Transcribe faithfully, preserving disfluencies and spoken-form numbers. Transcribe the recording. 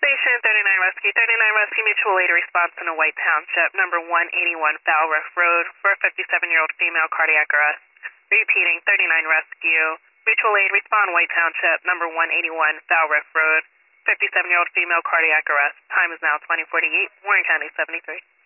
Station thirty-nine Rescue. thirty-nine Rescue Mutual Aid response in a White Township, number one eighty-one Falmouth Road, for a fifty-seven-year-old female cardiac arrest. Repeating, thirty-nine Rescue. Mutual Aid respond White Township, number one eighty-one Falmouth Road, fifty-seven-year-old female cardiac arrest. Time is now twenty forty-eight, Warren County seventy-three.